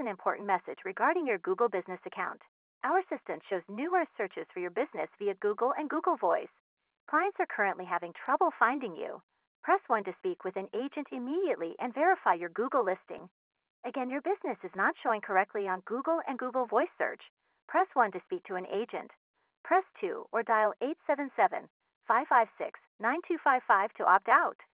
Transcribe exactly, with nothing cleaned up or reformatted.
an important message regarding your Google Business account. Our assistant shows numerous searches for your business via Google and Google Voice. Clients are currently having trouble finding you. Press one to speak with an agent immediately and verify your Google listing. Again, your business is not showing correctly on Google and Google Voice search. Press one to speak to an agent. Press two or dial eight seven seven, five five six, nine two five five to opt out.